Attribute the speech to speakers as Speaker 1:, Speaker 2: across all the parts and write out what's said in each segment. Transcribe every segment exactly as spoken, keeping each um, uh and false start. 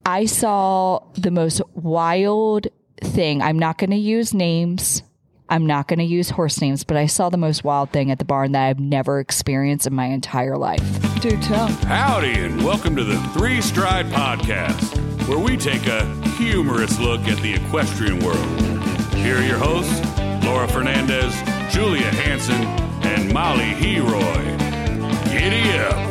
Speaker 1: I saw the most wild thing. I'm not going to use names. I'm not going to use horse names, but I saw the most wild thing at the barn that I've never experienced in my entire life.
Speaker 2: Do tell.
Speaker 3: Howdy, and welcome to the Three Stride Podcast, where we take a humorous look at the equestrian world. Here are your hosts, Laura Fernandez, Julia Hansen, and Molly Heroy. Giddy up.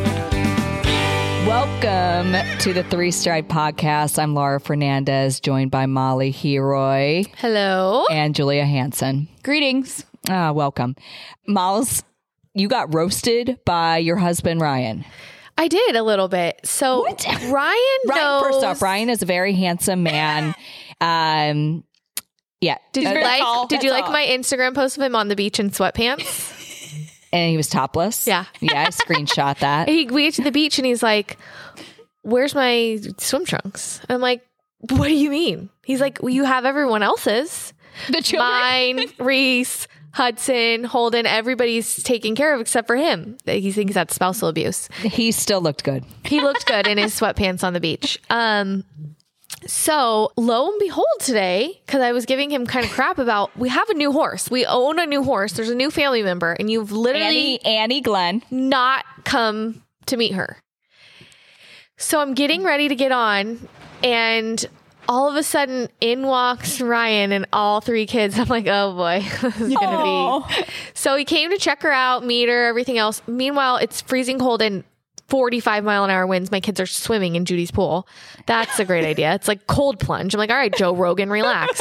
Speaker 1: Welcome to the Three Stride Podcast. I'm Laura Fernandez, joined by Molly Heroy.
Speaker 4: Hello.
Speaker 1: And Julia Hansen.
Speaker 2: Greetings.
Speaker 1: Ah, welcome. Miles, you got roasted by your husband, Ryan.
Speaker 4: I did a little bit. So
Speaker 1: What?
Speaker 4: Ryan
Speaker 1: Ryan,
Speaker 4: knows.
Speaker 1: first off, Ryan is a very handsome man. Um, yeah.
Speaker 4: Did you
Speaker 1: Uh,
Speaker 4: like?
Speaker 1: all.
Speaker 4: Did you
Speaker 1: That's
Speaker 4: like
Speaker 1: all.
Speaker 4: my Instagram post of him on the beach in sweatpants?
Speaker 1: And he was topless?
Speaker 4: Yeah.
Speaker 1: Yeah, I screenshot that.
Speaker 4: He, we get to the beach and he's like, "Where's my swim trunks?" I'm like, "What do you mean?" He's like, "Well, you have everyone else's.
Speaker 1: The children.
Speaker 4: Mine, Reese, Hudson, Holden. Everybody's taken care of except for him. He thinks that's spousal abuse."
Speaker 1: He still looked good.
Speaker 4: He looked good in his sweatpants on the beach. Um, so lo and behold today, because I was giving him kind of crap about, we have a new horse. We own a new horse. There's a new family member, and you've literally
Speaker 1: Annie, Annie Glenn.
Speaker 4: not come to meet her. So I'm getting ready to get on, and all of a sudden in walks Ryan and all three kids. I'm like, oh boy, this is going to be. So he came to check her out, meet her, everything else. Meanwhile, it's freezing cold and forty-five mile an hour winds. My kids are swimming in Judy's pool. That's a great idea. It's like cold plunge. I'm like, all right, Joe Rogan, relax.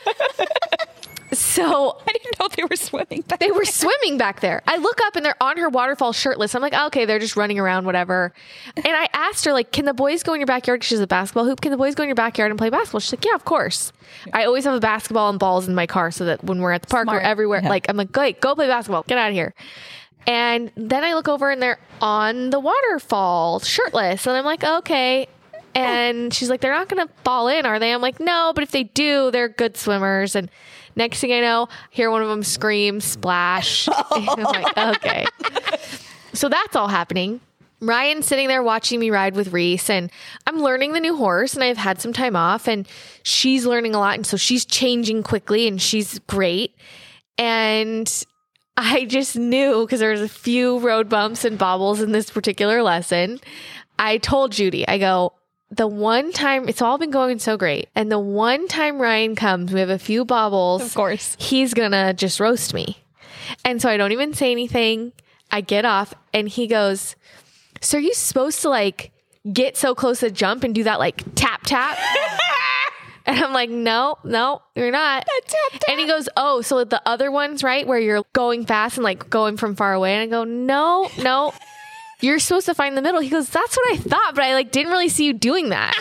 Speaker 4: So
Speaker 2: I didn't know they were swimming back
Speaker 4: they were swimming back there. I look up and they're on her waterfall shirtless. I'm like, oh, okay, they're just running around, whatever. And I asked her, like, can the boys go in your backyard? 'Cause she's a basketball hoop. Can the boys go in your backyard and play basketball? She's like, yeah, of course. Yeah. I always have a basketball and balls in my car so that when we're at the park
Speaker 2: Smart.
Speaker 4: or everywhere,
Speaker 1: Yeah.
Speaker 4: like, I'm like, go, go play basketball. Get out of here. And then I look over and they're on the waterfall shirtless. And I'm like, okay. And she's like, they're not going to fall in, are they? I'm like, no, but if they do, they're good swimmers. And next thing I know, I hear one of them scream, splash. And I'm like, okay. So that's all happening. Ryan's sitting there watching me ride with Reese, and I'm learning the new horse, and I've had some time off, and she's learning a lot. And so she's changing quickly, and she's great. And I just knew, because there was a few road bumps and bobbles in this particular lesson. I told Judy, I go, the one time, it's all been going so great. And the one time Ryan comes, we have a few bobbles.
Speaker 2: Of course.
Speaker 4: He's going to just roast me. And so I don't even say anything. I get off and he goes, so are you supposed to like get so close to jump and do that like tap, tap? And I'm like, no, no, you're not.
Speaker 2: tap, tap.
Speaker 4: And he goes, oh, so the other ones, right, where you're going fast and like going from far away. And I go, no, no, you're supposed to find the middle. He goes, that's what I thought, but I like didn't really see you doing that.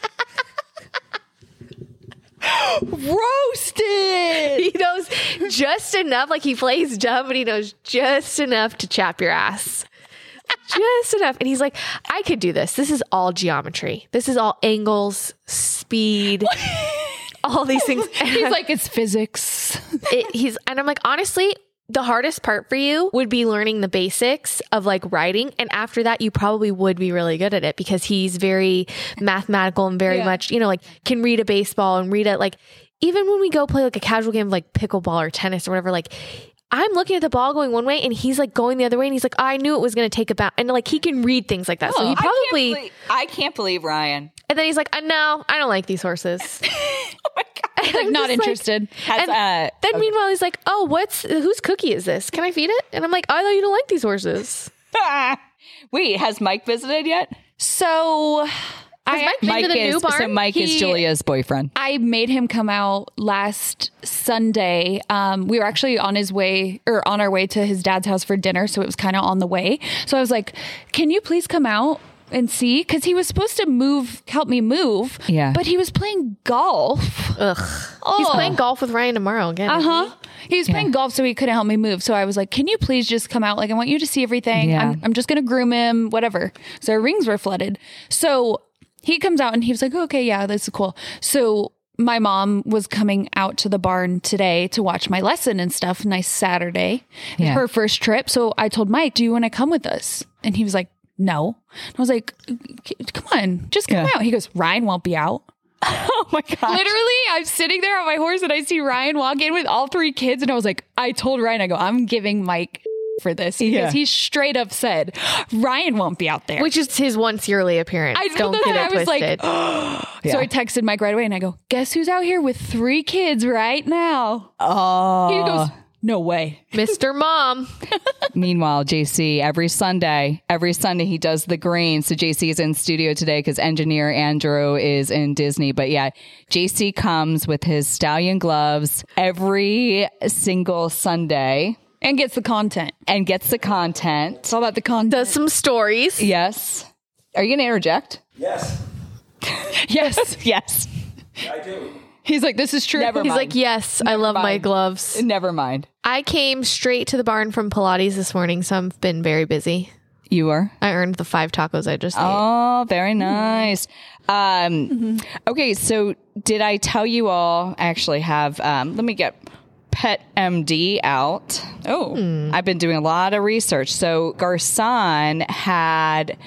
Speaker 1: Roasted!
Speaker 4: He knows just enough, like he plays dumb, but he knows just enough to chap your ass. Just enough. And he's like, I could do this. This is all geometry. This is all angles, speed, all these things. And
Speaker 2: He's
Speaker 4: I'm-
Speaker 2: like, it's physics.
Speaker 4: it, he's, and I'm like, honestly, the hardest part for you would be learning the basics of like writing. And after that, you probably would be really good at it because he's very mathematical and very
Speaker 2: Yeah.
Speaker 4: much, you know, like can read a baseball and read it. Like even when we go play like a casual game of like pickleball or tennis or whatever, like I'm looking at the ball going one way and he's like going the other way. And he's like, I knew it was going to take a bounce. And like, he can read things like that. So he
Speaker 1: I can't
Speaker 4: probably,
Speaker 1: believe- I can't believe Ryan
Speaker 4: and then he's like, uh, no, I don't like these horses.
Speaker 1: oh my God.
Speaker 2: Like, not interested.
Speaker 1: has
Speaker 4: And
Speaker 1: uh,
Speaker 4: then
Speaker 1: okay.
Speaker 4: meanwhile, he's like, oh, what's, whose cookie is this? Can I feed it? And I'm like, I thought you don't like these horses.
Speaker 1: Wait, has Mike visited yet?
Speaker 2: So I,
Speaker 4: Mike been to the
Speaker 1: is
Speaker 4: new barn?
Speaker 1: so Mike is
Speaker 2: He-
Speaker 1: Julia's boyfriend.
Speaker 2: I made him come out last Sunday. Um, we were actually on his way or on our way to his dad's house for dinner. So it was kind of on the way. So I was like, can you please come out and see? Because he was supposed to move, help me move.
Speaker 1: Yeah.
Speaker 2: But he was playing golf.
Speaker 4: Ugh. He's
Speaker 2: Oh.
Speaker 4: playing golf with Ryan tomorrow again.
Speaker 2: Uh
Speaker 4: isn't
Speaker 2: huh. He was playing golf, so he couldn't help me move. So I was like, "Can you please just come out? Like, I want you to see everything.
Speaker 1: Yeah.
Speaker 2: I'm, I'm just gonna groom him, whatever." So our rings were flooded. So he comes out and he was like, "Okay, yeah, this is cool." So my mom was coming out to the barn today to watch my lesson and stuff. Nice Saturday,
Speaker 1: Yeah.
Speaker 2: her first trip. So I told Mike, "Do you want to come with us?" And he was like, no. I was like, come on, just come
Speaker 1: Yeah.
Speaker 2: out. He goes, Ryan won't be out.
Speaker 1: Oh my God.
Speaker 2: Literally, I'm sitting there on my horse and I see Ryan walk in with all three kids. And I was like, I told Ryan, I go, I'm giving Mike for this because
Speaker 1: Yeah.
Speaker 2: he straight up said, Ryan won't be out there.
Speaker 4: Which is his once yearly appearance.
Speaker 2: I
Speaker 4: Don't
Speaker 2: know
Speaker 4: get
Speaker 2: that.
Speaker 4: it
Speaker 2: I was like,
Speaker 4: twisted.
Speaker 1: Yeah.
Speaker 2: So I texted Mike right away and I go, guess who's out here with three kids right now?
Speaker 1: Oh.
Speaker 2: He goes, no way.
Speaker 4: Mister Mom.
Speaker 1: Meanwhile, J C, every Sunday, every Sunday he does the green. So J C is in studio today because engineer Andrew is in Disney. But yeah, J C comes with his stallion gloves every single Sunday
Speaker 2: And gets the content.
Speaker 1: and gets the content.
Speaker 2: It's all about the content.
Speaker 4: Does some stories.
Speaker 1: Yes. Are you going to interject?
Speaker 5: Yes,
Speaker 2: Yes.
Speaker 1: Yes.
Speaker 5: I do.
Speaker 2: He's like, this is true.
Speaker 1: Never
Speaker 4: He's
Speaker 1: mind.
Speaker 4: like, yes, I love my
Speaker 1: mind.
Speaker 4: gloves.
Speaker 1: Never mind.
Speaker 4: I came straight to the barn from Pilates this morning, so I've been very busy.
Speaker 1: You are?
Speaker 4: I earned the five tacos I just ate.
Speaker 1: Oh, very nice. Um, okay, so did I tell you all? I actually have, um, let me get Pet M D out.
Speaker 2: Oh.
Speaker 1: I've been doing a lot of research. So Garcon had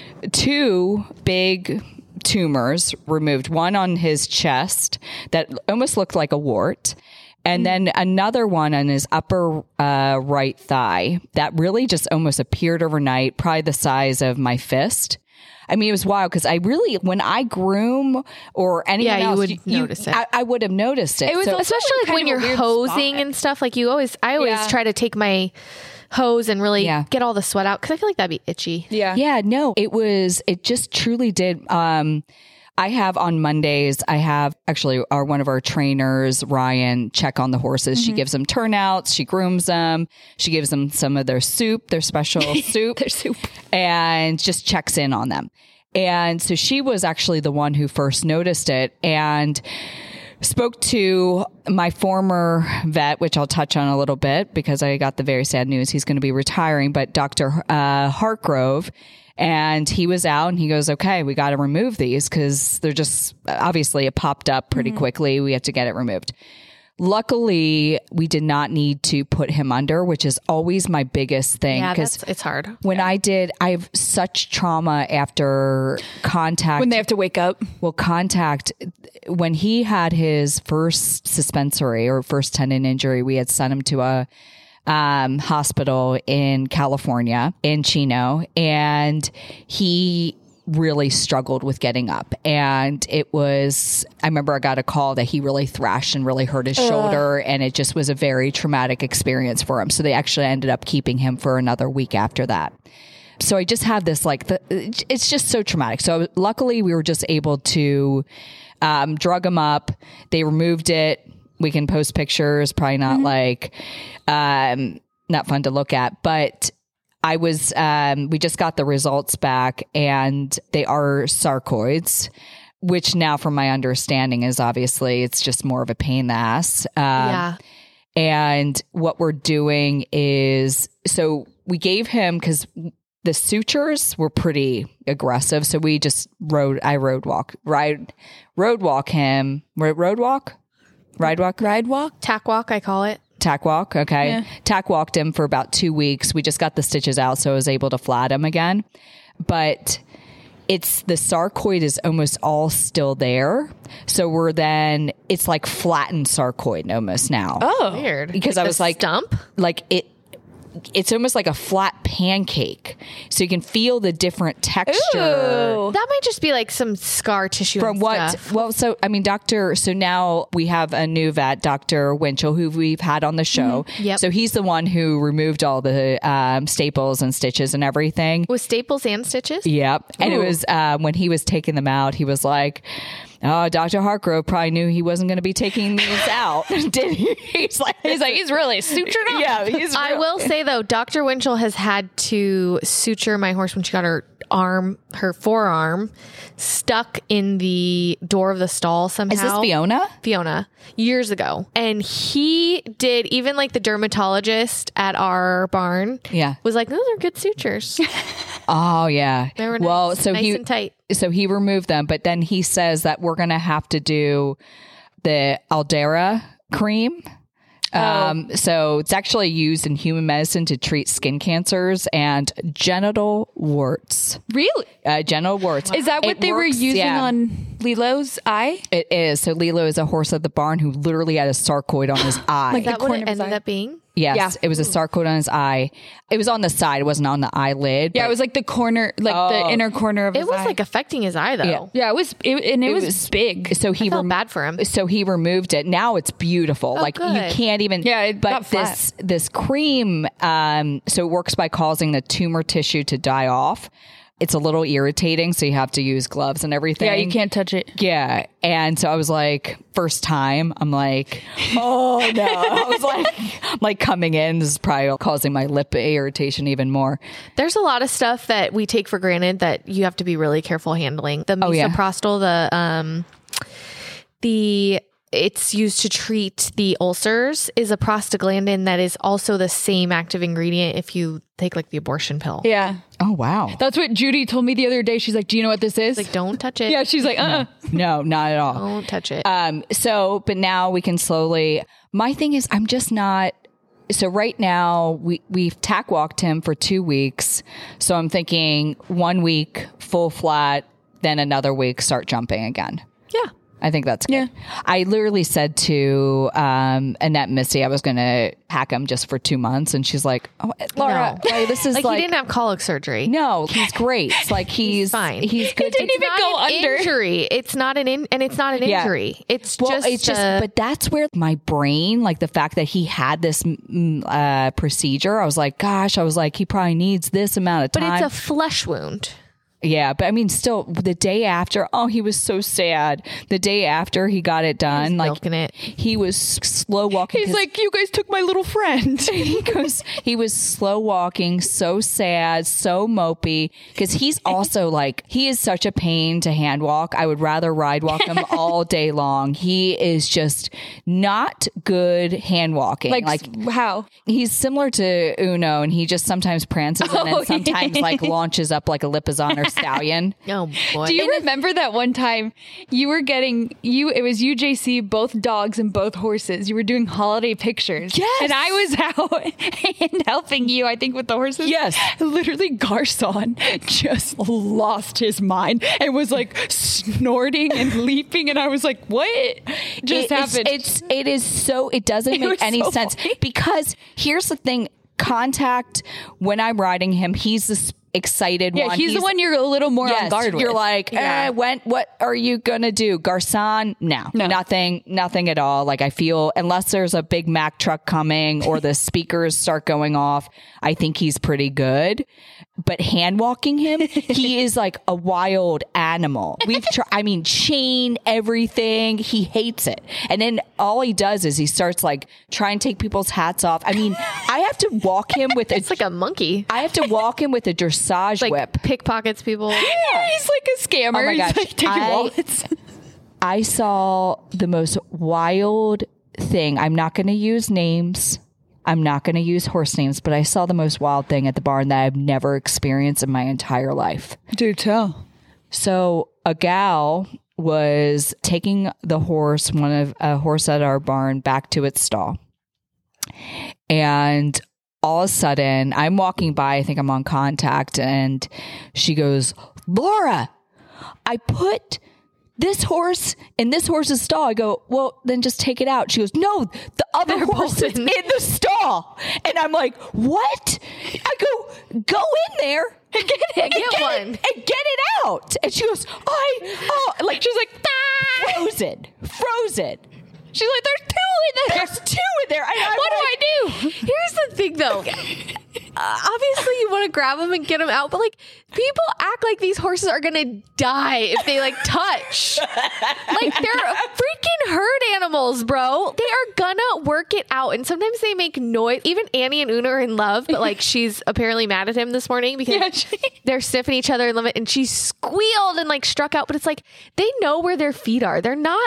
Speaker 1: two big tumors removed, one on his chest that almost looked like a wart. And then another one on his upper uh, right thigh that really just almost appeared overnight, probably the size of my fist. I mean, it was wild because I really, when I groom or anyone
Speaker 4: Yeah, you
Speaker 1: else,
Speaker 4: would notice it.
Speaker 1: I, I would have noticed it.
Speaker 2: It was
Speaker 1: So-
Speaker 2: also
Speaker 4: Especially like
Speaker 2: kind
Speaker 4: when
Speaker 2: of a
Speaker 4: you're
Speaker 2: weird
Speaker 4: hosing
Speaker 2: spot.
Speaker 4: and stuff. Like you always, I always
Speaker 2: Yeah.
Speaker 4: try to take my hose and really
Speaker 1: Yeah.
Speaker 4: get all the sweat out because I feel like that'd be itchy.
Speaker 2: Yeah.
Speaker 1: Yeah, no, it was, it just truly did. Um, I have on Mondays, I have actually our, one of our trainers, Ryan, check on the horses. She gives them turnouts. She grooms them. She gives them some of their soup, their special soup,
Speaker 2: Their soup.
Speaker 1: and just checks in on them. And so she was actually the one who first noticed it and spoke to my former vet, which I'll touch on a little bit because I got the very sad news he's going to be retiring, but Doctor Uh, Hartgrove. And he was out and he goes, okay, we got to remove these because they're just, obviously it popped up pretty quickly. We have to get it removed. Luckily, we did not need to put him under, which is always my biggest thing.
Speaker 4: Yeah,
Speaker 1: Because
Speaker 4: that's, it's hard.
Speaker 1: when I did, I have such trauma after contact.
Speaker 2: When they have to wake up.
Speaker 1: Well, contact, when he had his first suspensory or first tendon injury, we had sent him to a um, hospital in California, in Chino, and he really struggled with getting up. And it was, I remember I got a call that he really thrashed and really hurt his shoulder, and it just was a very traumatic experience for him. So they actually ended up keeping him for another week after that. So I just have this, like, the, it's just so traumatic. So luckily we were just able to um, drug him up. They removed it. We can post pictures, probably not like, um, not fun to look at, but I was, um, we just got the results back and they are sarcoids, which now from my understanding is obviously it's just more of a pain in the ass. Um,
Speaker 4: Yeah.
Speaker 1: And what we're doing is, so we gave him, because the sutures were pretty aggressive. So we just rode, I road walk, ride, road walk him, ro- road walk, ride walk,
Speaker 2: Ride walk.
Speaker 4: Tack walk, I call it.
Speaker 1: tack walk. Okay.
Speaker 2: Yeah.
Speaker 1: Tack walked him for about two weeks. We just got the stitches out. So I was able to flat him again, but it's the sarcoid is almost all still there. So we're then, it's like flattened sarcoid almost now.
Speaker 2: Oh.
Speaker 4: Weird.
Speaker 1: Because I
Speaker 4: the
Speaker 1: was like-
Speaker 4: stump.
Speaker 1: Like it, it's almost like a flat pancake. So you can feel the different texture.
Speaker 2: Ooh.
Speaker 4: That might just be like some scar tissue.
Speaker 1: From
Speaker 4: and
Speaker 1: what?
Speaker 4: stuff.
Speaker 1: Well, so I mean, Doctor. So now we have a new vet, Doctor Winchell, who we've had on the show.
Speaker 4: Yep.
Speaker 1: So he's the one who removed all the um, staples and stitches and everything.
Speaker 4: With staples and stitches?
Speaker 1: Yep. And it
Speaker 2: Ooh.
Speaker 1: was uh, when he was taking them out, he was like, "Oh, Doctor Hartgrove probably knew he wasn't going to be taking these out, did he?" He's like,
Speaker 2: He's like, he's really sutured up.
Speaker 1: yeah, he's.
Speaker 4: I
Speaker 1: real-
Speaker 4: will say though, Doctor Winchell has had to suture my horse when she got her arm, her forearm, stuck in the door of the stall somehow.
Speaker 1: Is this Fiona?
Speaker 4: Fiona, years ago. And he did, even like the dermatologist at our barn
Speaker 1: Yeah.
Speaker 4: was like, those are good sutures.
Speaker 1: Oh yeah.
Speaker 4: They were nice,
Speaker 1: well, so
Speaker 4: nice
Speaker 1: he
Speaker 4: and tight.
Speaker 1: so he removed them, but then he says that we're going to have to do the Aldera cream Um, so it's actually used in human medicine to treat skin cancers and genital warts.
Speaker 2: Really?
Speaker 1: Uh, genital warts.
Speaker 2: Is that what
Speaker 1: It
Speaker 2: they were
Speaker 1: works-
Speaker 2: using
Speaker 1: yeah.
Speaker 2: on Lilo's eye?
Speaker 1: It is. So Lilo is a horse at the barn who literally had a sarcoid on his eye.
Speaker 2: Like
Speaker 4: Is that what
Speaker 2: corner
Speaker 4: it
Speaker 2: of his
Speaker 4: ended
Speaker 2: eye.
Speaker 4: up being?
Speaker 1: Yes,
Speaker 2: Yeah.
Speaker 1: it was a sarcoid on his eye. It was on the side. It wasn't on the eyelid.
Speaker 2: Yeah,
Speaker 1: but
Speaker 2: it was like the corner, like the inner corner of his
Speaker 4: It was
Speaker 2: eye.
Speaker 4: like affecting his eye, though.
Speaker 1: Yeah.
Speaker 2: yeah, it was, it, and it, was,
Speaker 1: was-
Speaker 2: big.
Speaker 1: So he
Speaker 4: I felt
Speaker 1: rem-
Speaker 4: bad for him.
Speaker 1: So he removed it. Now it's beautiful. like you
Speaker 4: good.
Speaker 1: can't even.
Speaker 2: Yeah, it
Speaker 1: but
Speaker 2: got flat.
Speaker 1: this this cream, um, so it works by causing the tumor tissue to die off. It's a little irritating, so you have to use gloves and everything.
Speaker 2: Yeah, you can't touch it.
Speaker 1: Yeah. And so I was like, first time, I'm like, oh no. I was like, I'm like coming in. This is probably causing my lip irritation even more.
Speaker 4: There's a lot of stuff that we take for granted that you have to be really careful handling. The
Speaker 1: Oh, yeah.
Speaker 4: misoprostol, the um, the it's used to treat the ulcers, is a prostaglandin that is also the same active ingredient if you take like the abortion pill.
Speaker 2: Yeah.
Speaker 1: Oh, wow.
Speaker 2: That's what Judy told me the other day. She's like, do you know what this is?
Speaker 4: Like, don't touch it.
Speaker 2: yeah, she's like, uh-uh.
Speaker 1: No, not at all.
Speaker 4: Don't touch it.
Speaker 1: Um, so, but now we can slowly, my thing is, I'm just not, so right now we, we've tack walked him for two weeks. So I'm thinking one week full flat, then another week start jumping again.
Speaker 4: yeah.
Speaker 1: I think that's good.
Speaker 2: Yeah.
Speaker 1: I literally said to um, Annette Missy, I was going to hack him just for two months. And she's like, oh, Laura,
Speaker 4: No.
Speaker 1: like, this is
Speaker 4: Like,
Speaker 1: like,
Speaker 4: he didn't have colic surgery.
Speaker 1: no, he's great. It's like he's,
Speaker 4: fine.
Speaker 1: He's good.
Speaker 2: didn't
Speaker 1: to-
Speaker 2: even
Speaker 4: Not
Speaker 2: go
Speaker 4: an
Speaker 2: under.
Speaker 4: injury. It's not an in, and it's not an
Speaker 1: Yeah.
Speaker 4: injury. It's
Speaker 1: Well,
Speaker 4: just
Speaker 1: it's just,
Speaker 4: uh,
Speaker 1: but that's where my brain, like the fact that he had this mm, uh, procedure, I was like, gosh, I was like, he probably needs this amount of
Speaker 4: but
Speaker 1: time.
Speaker 4: it's a flesh wound.
Speaker 1: yeah, but I mean, still, the day after, oh, he was so sad. The day after he got it done, like
Speaker 4: milking it.
Speaker 1: he was slow walking.
Speaker 2: He's
Speaker 1: 'cause-
Speaker 2: like, you guys took my little friend.
Speaker 1: he goes, he was slow walking, so sad, so mopey. Because he's also like, he is such a pain to hand walk. I would rather ride walk him all day long. He is just not good hand walking.
Speaker 2: like,
Speaker 1: Like,
Speaker 2: how?
Speaker 1: he's similar to Uno, and he just sometimes prances and
Speaker 2: Oh,
Speaker 1: then sometimes like launches up like a Lipizan or Stallion.
Speaker 4: Oh boy.
Speaker 2: Do you remember that one time you were getting you? It was you, J C, both dogs and both horses. You were doing holiday pictures.
Speaker 1: Yes.
Speaker 2: and I was out and helping you. I think with the horses.
Speaker 1: Yes.
Speaker 2: literally, Garcon just lost his mind and was like snorting and leaping, and I was like, "What just
Speaker 1: It-
Speaker 2: happened?"
Speaker 1: It's, it's it is so it doesn't
Speaker 2: It
Speaker 1: make
Speaker 2: was
Speaker 1: any
Speaker 2: so
Speaker 1: sense
Speaker 2: funny.
Speaker 1: because here's the thing: contact when I'm riding him, he's this excited
Speaker 2: yeah,
Speaker 1: one.
Speaker 2: he's, the one you're a little more
Speaker 1: Yes,
Speaker 2: on guard with.
Speaker 1: you're like, eh, when, what are you gonna do, Garcon? No,
Speaker 2: No.
Speaker 1: nothing, nothing at all. Like I feel, unless there's a big Mack truck coming or the speakers start going off, I think he's pretty good. But hand walking him, he is like a wild animal. We've tried, I mean, chain everything. He hates it. And then all he does is he starts like trying to take people's hats off. I mean, I have to walk him with a,
Speaker 4: It's like a monkey.
Speaker 1: I have to walk him with a dressage
Speaker 4: Like
Speaker 1: whip.
Speaker 4: pickpockets people.
Speaker 2: Yeah, he's like a scammer.
Speaker 1: Oh my
Speaker 2: He's
Speaker 1: gosh.
Speaker 2: like taking
Speaker 1: I-
Speaker 2: wallets.
Speaker 1: I saw the most wild thing. I'm not going to use names. I'm not going to use horse names, but I saw the most wild thing at the barn that I've never experienced in my entire life.
Speaker 2: Do tell.
Speaker 1: So a gal was taking the horse, one of a horse at our barn, back to its stall. And all of a sudden, I'm walking by, I think I'm on contact, and she goes, Laura, I put this horse in this horse's stall. I go, well, then just take it out. She goes, no, the other horse is in the stall. And I'm like, what? I go, go in there and get, it, and
Speaker 4: Get
Speaker 1: get
Speaker 4: one.
Speaker 1: it, and get it out. And she goes, I, oh, like she's like, ah, frozen, frozen.
Speaker 2: She's like, there's two in there.
Speaker 1: There's two in there. And I'm
Speaker 2: What do
Speaker 1: like,
Speaker 2: I do?
Speaker 4: Here's the thing, though. Uh, obviously, you want to grab them and get them out, but like people act like these horses are gonna die if they like touch. Like they're freaking herd animals, bro. They are gonna work it out, and sometimes they make noise. Even Annie and Una are in love, but like she's apparently mad at him this morning because
Speaker 2: Yeah, she-
Speaker 4: they're sniffing each other and love it, and she squealed and like struck out. But it's like they know where their feet are. They're not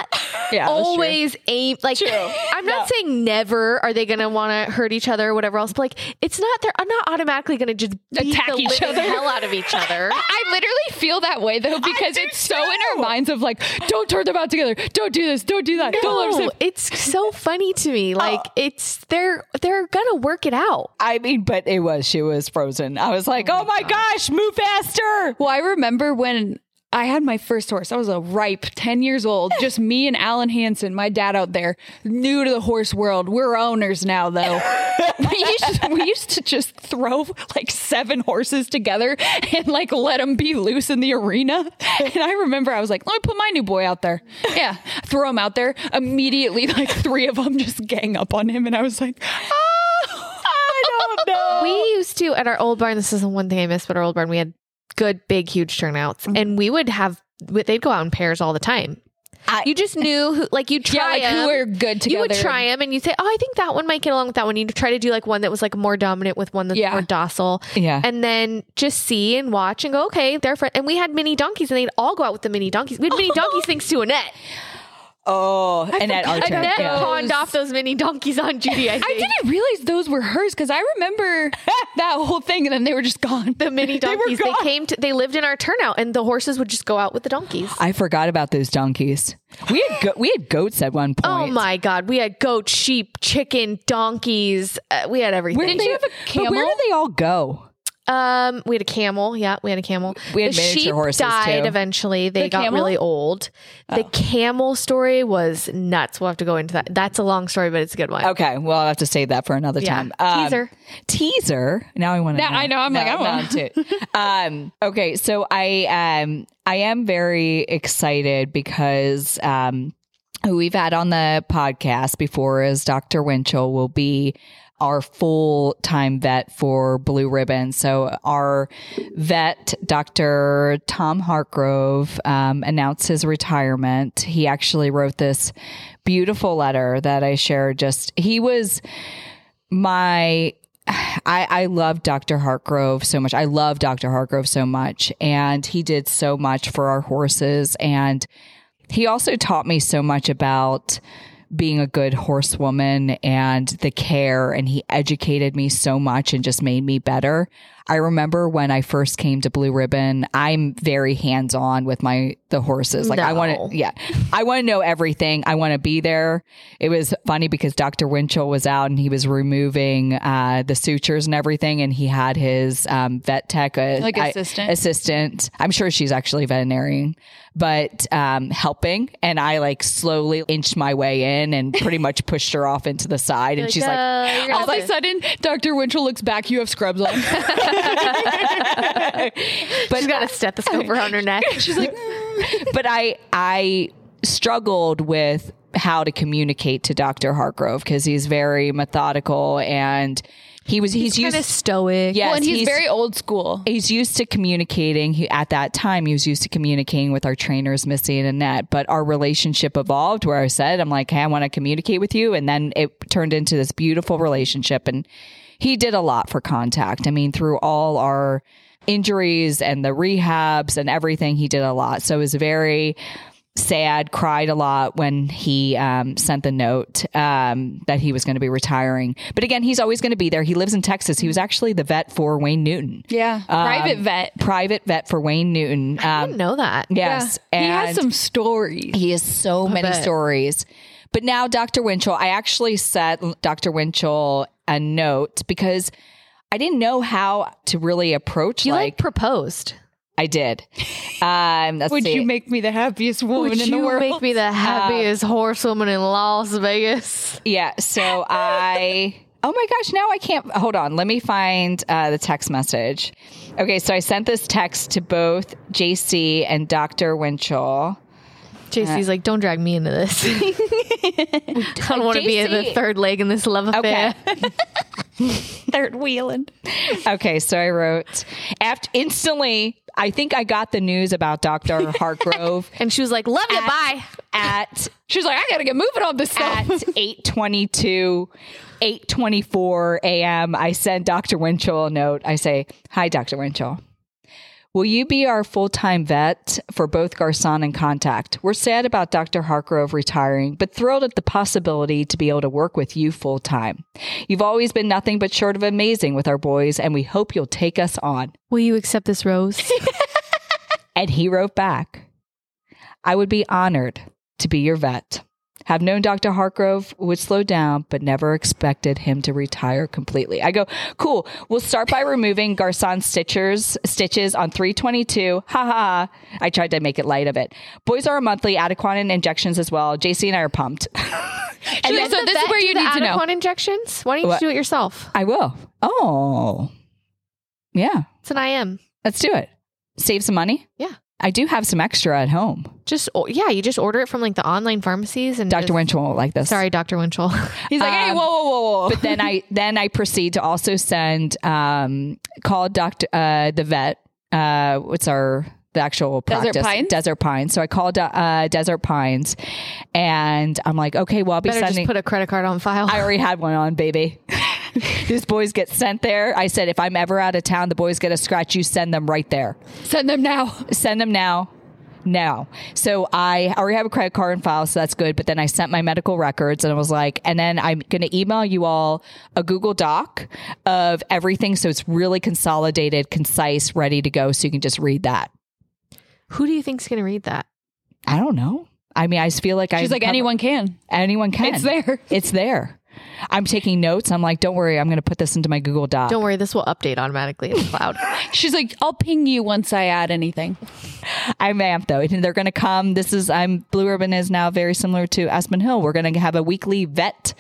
Speaker 1: Yeah, that's true.
Speaker 4: always aim like I'm not saying never are they going to want to hurt each other or whatever else, but like it's not they're not automatically going to just beat
Speaker 2: Attack
Speaker 4: the
Speaker 2: each
Speaker 4: living
Speaker 2: other.
Speaker 4: hell out of each other.
Speaker 2: I literally feel that way though because it's so in our minds of like, don't turn them out together, don't do this, don't do that, don't let them
Speaker 4: No,
Speaker 2: sit.
Speaker 4: it's so funny to me. Like
Speaker 1: Oh.
Speaker 4: it's they're they're gonna work it out.
Speaker 1: I mean, but it was, she was frozen. I was like, oh my gosh, move faster.
Speaker 2: Well, I remember when I had my first horse. I was a ripe ten years old, just me and Alan Hansen, my dad out there, new to the horse world. We're owners now, though. we, used to, we used to just throw like seven horses together and like let them be loose in the arena. And I remember I was like, let me put my new boy out there. Yeah, throw him out there. Immediately, like three of them just gang up on him. And I was like, oh,
Speaker 1: I don't know.
Speaker 4: We used to at our old barn. This is the one thing I missed, but our old barn we had good, big, huge turnouts, and we would have they'd go out in pairs all the time.
Speaker 1: I-
Speaker 4: you just knew who, like you'd
Speaker 2: yeah,
Speaker 4: try
Speaker 2: like who
Speaker 4: 'em.
Speaker 2: were good together.
Speaker 4: You would try them, and you'd say, "Oh, I think that one might get along with that one." You'd try to do like one that was like more dominant with one that's
Speaker 2: Yeah.
Speaker 4: more docile,
Speaker 1: Yeah.
Speaker 4: and then just see and watch and go, "Okay, they're friends." And we had mini donkeys, and they'd all go out with the mini donkeys. We had mini donkeys thanks to Annette.
Speaker 1: Oh, and at Archer.
Speaker 4: Annette
Speaker 1: Yeah.
Speaker 4: pawned off those mini donkeys on Judy. I think.
Speaker 2: I didn't realize those were hers because I remember that whole thing and then they were just gone.
Speaker 4: The mini donkeys. They,
Speaker 1: gone.
Speaker 4: came to. They lived in our turnout, and the horses would just go out with the donkeys.
Speaker 1: I forgot about those donkeys. We had go- we had goats at one point.
Speaker 4: Oh my God. We had goat, sheep, chicken, donkeys. Uh, we had everything.
Speaker 1: Where
Speaker 2: Didn't
Speaker 1: did
Speaker 2: you
Speaker 1: they,
Speaker 2: have a
Speaker 1: but where
Speaker 2: camel?
Speaker 1: did they all go?
Speaker 4: Um, we had a camel. Yeah, we had a camel.
Speaker 1: We had
Speaker 4: the
Speaker 1: miniature
Speaker 4: sheep
Speaker 1: horses,
Speaker 4: died
Speaker 1: too.
Speaker 4: eventually. They
Speaker 2: The
Speaker 4: got
Speaker 2: camel?
Speaker 4: really old. The camel story was nuts. We'll have to go into that. That's a long story, but it's a good one.
Speaker 1: Okay, well, I'll have to save that for another
Speaker 4: Yeah.
Speaker 1: time. Um,
Speaker 4: Teaser.
Speaker 1: Teaser. Now I want to.
Speaker 2: Now I know, I'm like, I wanna-
Speaker 1: to. Um. Okay, so I um I am very excited because um who we've had on the podcast before is Doctor Winchell will be our full-time vet for Blue Ribbon. So our vet, Doctor Tom Hartgrove, um, announced his retirement. He actually wrote this beautiful letter that I shared. Just, he was my, I, I love Doctor Hartgrove so much. I love Doctor Hartgrove so much. And he did so much for our horses. And he also taught me so much about being a good horsewoman and the care, and he educated me so much and just made me better. I remember when I first came to Blue Ribbon, I'm very hands-on with my the horses. Like I
Speaker 4: No.
Speaker 1: want to, yeah, I want to know everything. I want to be there. It was funny because Doctor Winchell was out and he was removing uh, the sutures and everything, and he had his um, vet tech, uh,
Speaker 2: Like
Speaker 1: I-
Speaker 2: assistant?
Speaker 1: assistant. I'm sure she's actually veterinarian, but um, helping. And I like slowly inched my way in and pretty much pushed her off into the side. And
Speaker 4: Like,
Speaker 1: she's
Speaker 4: uh,
Speaker 1: like,
Speaker 4: you're gonna
Speaker 2: All of
Speaker 4: have
Speaker 2: a
Speaker 4: to-
Speaker 2: sudden, Doctor Winchell looks back. You have scrubs on.
Speaker 1: but
Speaker 4: She's got a stethoscope around her neck.
Speaker 2: She's like,
Speaker 1: but I I struggled with how to communicate to Doctor Hartgrove because he's very methodical and he was he's,
Speaker 4: Kind
Speaker 1: used
Speaker 4: of stoic.
Speaker 1: yes,
Speaker 2: well, and he's, very old school.
Speaker 1: he's used to communicating. He, at that time, he was used to communicating with our trainers, Missy and Annette. But our relationship evolved where I said, I'm like, hey, I want to communicate with you. And then it turned into this beautiful relationship. And he did a lot for Contact. I mean, through all our injuries and the rehabs and everything, he did a lot. So it was very sad, cried a lot when he um, sent the note um, that he was going to be retiring. But again, he's always going to be there. He lives in Texas. He was actually the vet for Wayne Newton.
Speaker 2: Yeah, private vet.
Speaker 1: Private vet for Wayne Newton.
Speaker 4: I
Speaker 1: Um,
Speaker 4: didn't know that.
Speaker 1: yes.
Speaker 2: Yeah. He has
Speaker 1: and
Speaker 2: some stories.
Speaker 1: He has so many
Speaker 4: bet.
Speaker 1: stories. But now Doctor Winchell, I actually sent Doctor Winchell a note because I didn't know how to really approach
Speaker 4: You like,
Speaker 1: like,
Speaker 4: proposed.
Speaker 1: I did. Um, let's
Speaker 2: Would
Speaker 1: see.
Speaker 2: you make me the happiest woman
Speaker 4: Would
Speaker 2: in the
Speaker 4: you
Speaker 2: world?
Speaker 4: make me the happiest horsewoman in Las Vegas?
Speaker 1: Yeah. So I, oh my gosh, now I can't, hold on. Let me find uh, the text message. Okay. So I sent this text to both J C and Doctor Winchell.
Speaker 4: J C's like, don't drag me into this. I don't want to be
Speaker 1: J C
Speaker 4: the third leg in this love affair.
Speaker 1: Okay.
Speaker 2: Third wheeling.
Speaker 1: Okay. So I wrote, after instantly, I think I got the news about Doctor Hartgrove
Speaker 4: And she was like, love you,
Speaker 1: At-
Speaker 4: bye.
Speaker 1: at
Speaker 2: She's like, I gotta get moving on this stuff.
Speaker 1: at eight twenty-two, eight twenty-four a.m. I sent Doctor Winchell a note. I say, hi, Doctor Winchell. Will you be our full-time vet for both Garcon and Contact? We're sad about Doctor Hargrove retiring, but thrilled at the possibility to be able to work with you full-time. You've always been nothing but short of amazing with our boys, and we hope you'll take us on.
Speaker 4: Will you accept this rose?
Speaker 1: And he wrote back, I would be honored to be your vet. Have known Doctor Hargrove would slow down, but never expected him to retire completely. I go, cool. We'll start by removing Garcon's stitchers, stitches on three twenty-two. Ha ha ha. I tried to make it light of it. Boys are a monthly Adequan injections as well. J C and I are pumped.
Speaker 2: And then,
Speaker 4: Let
Speaker 2: so
Speaker 4: the
Speaker 2: this is
Speaker 4: vet
Speaker 2: where
Speaker 4: do
Speaker 2: you
Speaker 4: the
Speaker 2: need to know.
Speaker 4: Adequan injections? Why don't you
Speaker 1: What?
Speaker 4: just do it yourself?
Speaker 1: I will. Oh, yeah.
Speaker 4: It's an I M.
Speaker 1: Let's do it. Save some money.
Speaker 4: Yeah.
Speaker 1: I do have some extra at home.
Speaker 4: Just, o- yeah, you just order it from like the online pharmacies and
Speaker 1: Doctor
Speaker 4: just-
Speaker 1: Winchell won't like this.
Speaker 4: Sorry, Doctor Winchell.
Speaker 2: He's like, hey,
Speaker 1: Um,
Speaker 2: whoa, whoa, whoa, whoa.
Speaker 1: But then I then I proceed to also send um call Doctor uh the vet uh what's our the actual
Speaker 2: Desert
Speaker 1: practice
Speaker 2: Pines?
Speaker 1: Desert Pines. So I called uh Desert Pines, and I'm like, okay, well I'll be
Speaker 4: Better
Speaker 1: sending.
Speaker 4: just put a credit card on file.
Speaker 1: I already had one on, baby. These boys get sent there. I said, if I'm ever out of town, the boys get a scratch. You send them right there.
Speaker 2: Send them now.
Speaker 1: Send them now. Now. So I already have a credit card and file, so that's good. But then I sent my medical records and I was like, and then I'm going to email you all a Google Doc of everything. So it's really consolidated, concise, ready to go. So you can just read that.
Speaker 4: Who do you think's going to read that?
Speaker 1: I don't know. I mean, I just feel like I
Speaker 2: She's like, anyone can.
Speaker 1: anyone can.
Speaker 2: It's there.
Speaker 1: It's there. I'm taking notes. I'm like, don't worry. I'm going to put this into my Google Doc.
Speaker 4: Don't worry, this will update automatically in the cloud.
Speaker 2: She's like, I'll ping you once I add anything.
Speaker 1: I'm amped though. And they're going to come. This is, I'm Blue Ribbon is now very similar to Aspen Hill. We're going to have a weekly vet.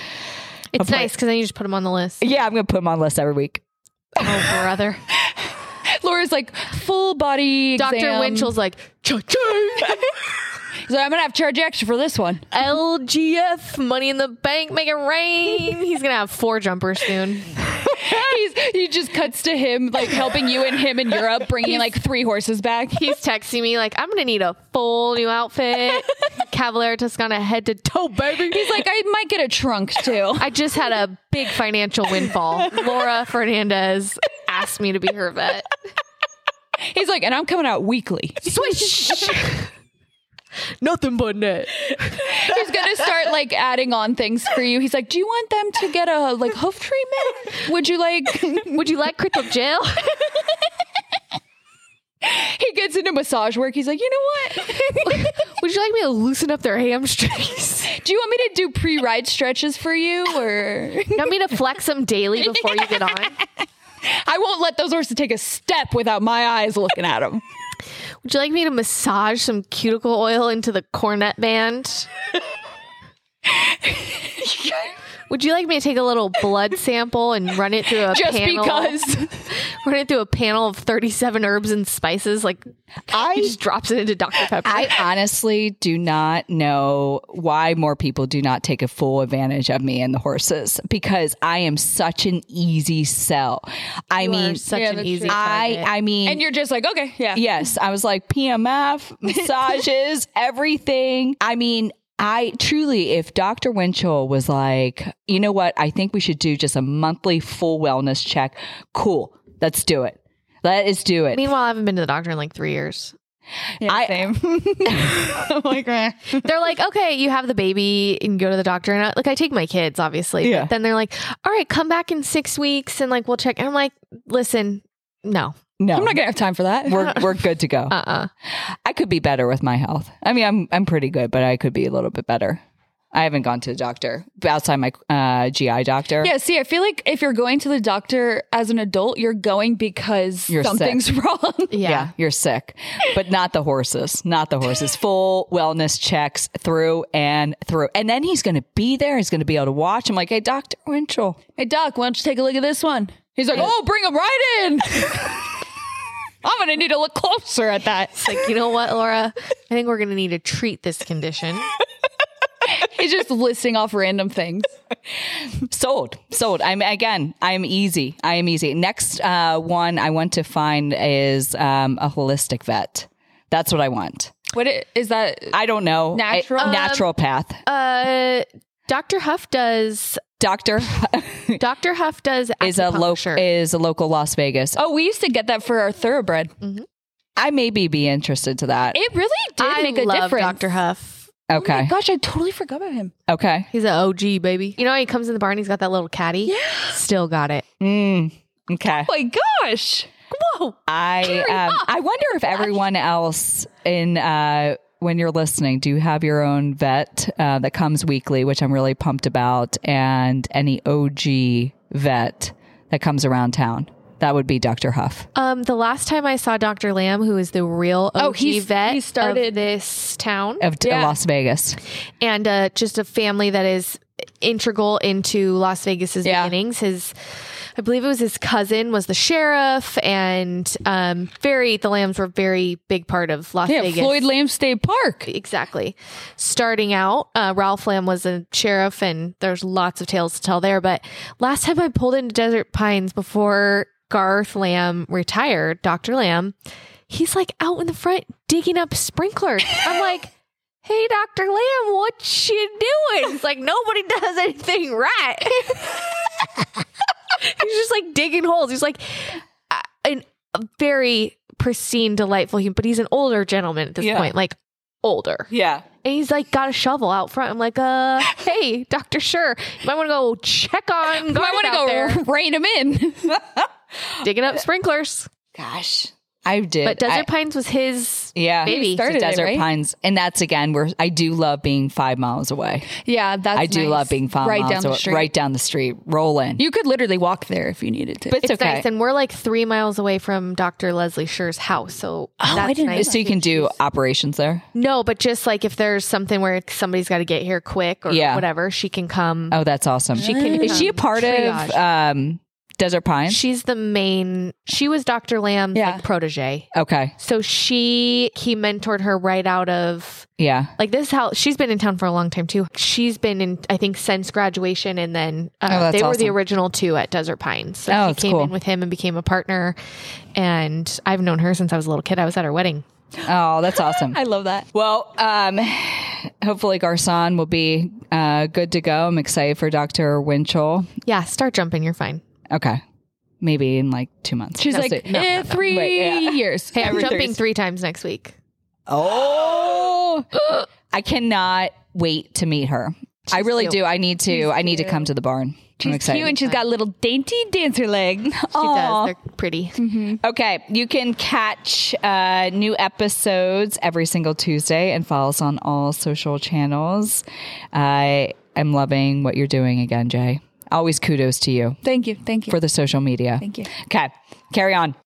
Speaker 4: It's
Speaker 1: Okay.
Speaker 4: nice because then you just put them on the list.
Speaker 1: Yeah, I'm going to put them on list every week.
Speaker 4: Oh, brother.
Speaker 2: Laura's like, full body
Speaker 4: Doctor
Speaker 2: exam.
Speaker 4: Winchell's like, cha-ching.
Speaker 2: He's like, I'm going to have to charge you extra for this one.
Speaker 4: L G F, money in the bank, make it rain. He's going to have four jumpers soon.
Speaker 2: He's, he just cuts to him, like helping you and him in Europe, bringing like three horses back.
Speaker 4: He's texting me like, I'm going to need a full new outfit. Cavalier Toscana head to toe, baby.
Speaker 2: He's like, I might get a trunk too.
Speaker 4: I just had a big financial windfall. Laura Fernandez asked me to be her vet.
Speaker 2: He's like, and I'm coming out weekly.
Speaker 4: Swish. Nothing but net.
Speaker 2: He's gonna start like adding on things for you. He's like, do you want them to get a like hoof treatment? Would you like?
Speaker 4: Would you like crypto jail?
Speaker 2: He gets into massage work. He's like, you know what?
Speaker 4: Would you like me to loosen up their hamstrings?
Speaker 2: Do you want me to do pre-ride stretches for you, or
Speaker 4: You want me to flex them daily before you get on?
Speaker 2: I won't let those horses take a step without my eyes looking at them.
Speaker 4: Would you like me to massage some cuticle oil into the cornet band? Would you like me to take a little blood sample and run it through a
Speaker 2: Just
Speaker 4: panel?
Speaker 2: because.
Speaker 4: Run it through a panel of thirty-seven herbs and spices. Like
Speaker 1: I-
Speaker 4: he just drops it into Doctor Pepper.
Speaker 1: I honestly do not know why more people do not take a full advantage of me and the horses, because I am such an easy sell. I
Speaker 4: You are
Speaker 1: mean,
Speaker 4: such
Speaker 2: Yeah,
Speaker 4: an
Speaker 2: that's
Speaker 4: easy
Speaker 2: true.
Speaker 1: I,
Speaker 4: target.
Speaker 1: I mean,
Speaker 2: And you're just like, okay, yeah.
Speaker 1: yes, I was like P M F, massages, everything. I mean, I truly, if Doctor Winchell was like, you know what, I think we should do just a monthly full wellness check. Cool. Let's do it. Let us do it.
Speaker 4: Meanwhile, I haven't been to the doctor in like three years.
Speaker 2: Yeah,
Speaker 1: I-
Speaker 2: same. I'm like, eh.
Speaker 4: They're like, okay, you have the baby and go to the doctor. And I, like, I take my kids, obviously.
Speaker 1: Yeah.
Speaker 4: But then they're like, all right, come back in six weeks and like, we'll check. And I'm like, listen, no.
Speaker 1: no,
Speaker 2: I'm not gonna have time for that.
Speaker 1: we're we're good to go.
Speaker 4: Uh-uh.
Speaker 1: I could be better with my health. I mean, I'm I'm pretty good, but I could be a little bit better. I haven't gone to the doctor outside my uh, G I doctor.
Speaker 2: Yeah, see, I feel like if you're going to the doctor as an adult, you're going because
Speaker 1: You're
Speaker 2: something's wrong.
Speaker 4: Yeah.
Speaker 1: Yeah, you're sick, but not the horses, not the horses. Full wellness checks through and through. And then he's going to be there. He's going to be able to watch. I'm like, hey, Doctor Winchell.
Speaker 2: Hey, Doc, why don't you take a look at this one? He's like, oh, bring him right in. I'm going to need to look closer at that.
Speaker 4: It's like, you know what, Laura? I think we're going to need to treat this condition.
Speaker 2: He's just listing off random things.
Speaker 1: Sold, sold. I'm again. I'm easy. I am easy. Next uh, one I want to find is um, a holistic vet. That's what I want.
Speaker 2: What i- is that?
Speaker 1: I don't know.
Speaker 2: Natural?
Speaker 1: I, natural path.
Speaker 4: Uh, Doctor Huff does.
Speaker 1: Doctor
Speaker 4: Doctor Huff does
Speaker 1: is a local is a local Las Vegas.
Speaker 2: Oh, we used to get that for our thoroughbred.
Speaker 4: Mm-hmm.
Speaker 1: I maybe be interested to that.
Speaker 2: It really did
Speaker 4: I
Speaker 2: make a
Speaker 4: love
Speaker 2: difference.
Speaker 4: Doctor Huff.
Speaker 1: Okay.
Speaker 2: Oh my gosh, I totally forgot about him.
Speaker 1: Okay.
Speaker 4: He's an O G, baby. You know how he comes in the barn, he's got that little caddy?
Speaker 2: Yeah.
Speaker 4: Still got it.
Speaker 1: Mm, okay.
Speaker 2: Oh my gosh.
Speaker 4: Whoa.
Speaker 1: I um, I wonder if everyone else in uh, when you're listening, do you have your own vet uh, that comes weekly, which I'm really pumped about, and any O G vet that comes around town? That would be Doctor Huff.
Speaker 4: Um, the last time I saw Doctor Lamb, who is the real O G
Speaker 2: Oh, he's-
Speaker 4: vet
Speaker 2: he started-
Speaker 4: of this town,
Speaker 1: Of t-
Speaker 2: Yeah.
Speaker 1: Las Vegas.
Speaker 4: and uh, just a family that is integral into Las Vegas's
Speaker 2: Yeah.
Speaker 4: beginnings. His, I believe it was his cousin was the sheriff, and um, very the Lambs were a very big part of Las
Speaker 2: Yeah,
Speaker 4: Vegas.
Speaker 2: Floyd Lamb State Park.
Speaker 4: Exactly. Starting out, uh, Ralph Lamb was a sheriff, and there's lots of tales to tell there. But last time I pulled into Desert Pines before Garth Lamb retired, Doctor Lamb, he's like out in the front digging up sprinklers. I'm like, hey, Doctor Lamb, what you doing? He's like, nobody does anything right. He's just like digging holes. He's like uh, an, a very pristine, delightful human, but he's an older gentleman at this
Speaker 1: Yeah.
Speaker 4: point, like older.
Speaker 1: Yeah.
Speaker 4: And he's like got a shovel out front. I'm like, uh, hey, Doctor Sure, you might want to go check on
Speaker 2: I
Speaker 4: Garth
Speaker 2: want to
Speaker 4: out
Speaker 2: go
Speaker 4: there
Speaker 2: rein him in.
Speaker 4: digging up sprinklers.
Speaker 1: Gosh. I did.
Speaker 4: But Desert
Speaker 1: I-
Speaker 4: Pines was his
Speaker 1: yeah.
Speaker 4: baby.
Speaker 1: He
Speaker 2: started it,
Speaker 1: Desert
Speaker 2: right?
Speaker 1: Pines. And that's again where I do love being five miles away.
Speaker 2: Yeah, that's
Speaker 1: I do
Speaker 2: nice.
Speaker 1: love being five
Speaker 2: right
Speaker 1: miles
Speaker 2: down the
Speaker 1: away.
Speaker 2: street.
Speaker 1: Right down the street. Rolling.
Speaker 2: You could literally walk there if you needed to.
Speaker 1: But it's,
Speaker 4: It's
Speaker 1: okay.
Speaker 4: nice, and we're like three miles away from Doctor Leslie Scher's house, so
Speaker 2: I
Speaker 4: that's
Speaker 2: didn't
Speaker 4: nice.
Speaker 2: know
Speaker 1: So you can do operations there?
Speaker 4: No, but just like if there's something where somebody's got to get here quick or
Speaker 1: Yeah.
Speaker 4: whatever, she can come.
Speaker 1: Oh, that's awesome.
Speaker 4: She can
Speaker 1: Is she a
Speaker 4: come
Speaker 1: part
Speaker 4: triage.
Speaker 1: of um, Desert Pines?
Speaker 4: She's the main. She was Doctor Lamb's
Speaker 2: Yeah.
Speaker 4: like, protege,
Speaker 1: okay.
Speaker 4: so she he mentored her right out of
Speaker 1: Yeah.
Speaker 4: like this. Is how she's been in town for a long time too. She's been in I think since graduation, and then uh,
Speaker 1: Oh, that's
Speaker 4: they were the
Speaker 1: awesome.
Speaker 4: original two at Desert Pines. So
Speaker 1: Oh,
Speaker 4: she
Speaker 1: that's
Speaker 4: came
Speaker 1: cool.
Speaker 4: in with him and became a partner. And I've known her since I was a little kid. I was at her wedding.
Speaker 1: Oh, that's awesome.
Speaker 2: I love that.
Speaker 1: Well, um, hopefully Garcon will be uh, good to go. I'm excited for Doctor Winchell.
Speaker 4: Yeah, start jumping. You're fine.
Speaker 1: Okay. Maybe in like two months.
Speaker 2: She's
Speaker 1: No,
Speaker 2: like,
Speaker 1: so-
Speaker 4: no,
Speaker 2: eh,
Speaker 4: no, no.
Speaker 2: three
Speaker 1: Wait, yeah.
Speaker 2: years.
Speaker 4: Hey, I'm
Speaker 2: Every
Speaker 4: jumping
Speaker 2: Thursday.
Speaker 4: three times next week.
Speaker 1: Oh, I cannot wait to meet her. I really
Speaker 4: cute.
Speaker 1: do. I need to. I need to come to the barn. I'm
Speaker 2: She's
Speaker 1: excited.
Speaker 2: cute and she's got a little dainty dancer leg.
Speaker 4: She does. They're pretty.
Speaker 1: Okay, you can catch uh, new episodes every single Tuesday and follow us on all social channels. I am loving what you're doing again, Jay. Always kudos to you
Speaker 2: Thank you. Thank you.
Speaker 1: for the social media.
Speaker 2: Thank you.
Speaker 1: Okay, carry on.